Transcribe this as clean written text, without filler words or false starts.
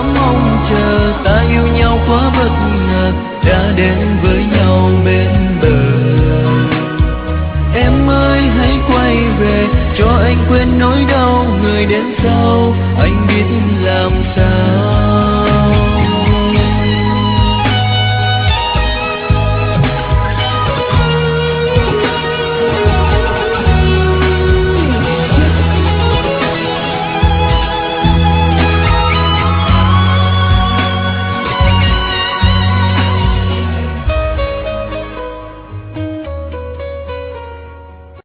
lắm mong chờ, ta yêu nhau quá bất ngờ đã đến với nhau bên bờ. Em ơi hãy quay về cho anh quên nỗi đau người đến sau, anh biết